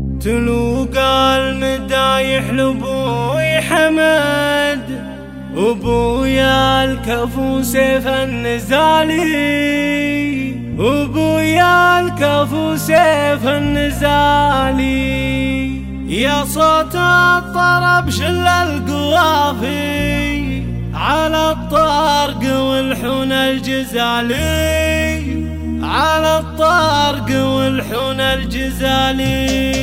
تلوقى المدايح لابوي حمد وابويا الكفو سيف النزالي، وابويا الكفو سيف النزالي. يا صوت الطرب شل القوافي على الطارق والحون الجزالي، على الطارق والحون الجزالي.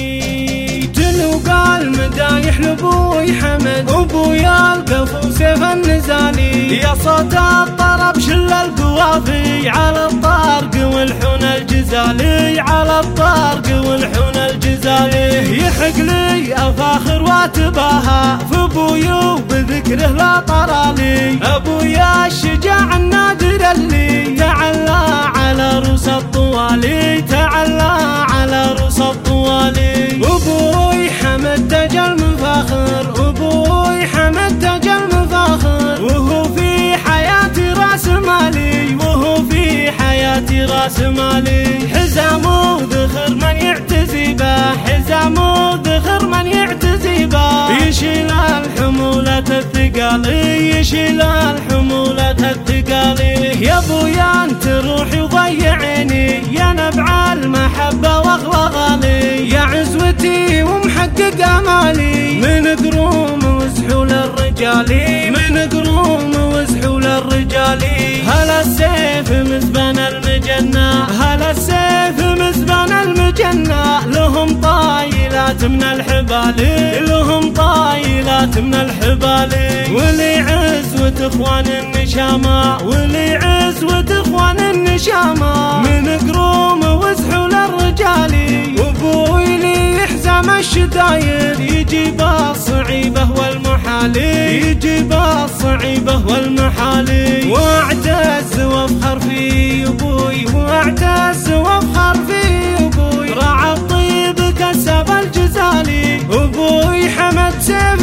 تلوقى المدايح لابوي حمد وابويا الكفو سيف النزالي. يا صوت الطرب شل القوافي على الطارق والحون الجزالي، على الطارق والحون الجزالي. يحق لي افاخر واتباهى في ابوي وبذكره لا طرالي. ابويا الشجاع النادر اللي تعلى على رؤوس الطوالي، تعلى على رؤوس الطوالي. ابوي حمد تاج المفاخر، ابوي حمد تاج المفاخر. وهو في حياتي راس مالي، وهو في حياتي راس مالي. حزامه ذخر من يعتزي به، حزامه ذخر من يعتزي به. يشيل الحمولة الثقالي، يشيل الحمولة الثقالي. يا ابويا انت روحي وضيعني، يا نبع المحبة واغلى غالي. يا عزوتي ومحقق امالي، من قروم وزحول الرجالي، من قروم وزحول الرجالي. هلا السيف مزبان المجنة، هلا السيف مزبان المجنة. لهم طايلات من الحبالي، لهم طايلات من الحبالي. ولي عزوة اخوان النشامة، ولي عزوة اخوان النشامة. من قروم وزحول الرجالي. وابوي لي حزام الشدايد، يجيب الصعيبة والمحالي، يجيب الصعيبة والمحالي. واعتز وافخر في ابوي، واعتز وافخر في ابوي. راعى الطيب كسب الجزالي، ابوي حمد سيف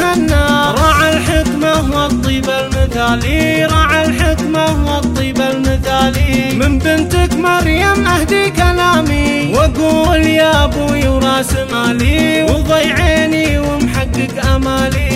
مهنا. راعى الحكمة والطيب المثالي، راعى الحكمة والطيب المثالي. من بنتك مريم اهدي كلامي، واقول يا ابوي وراس مالي. وضي عيني ومحقق امالي.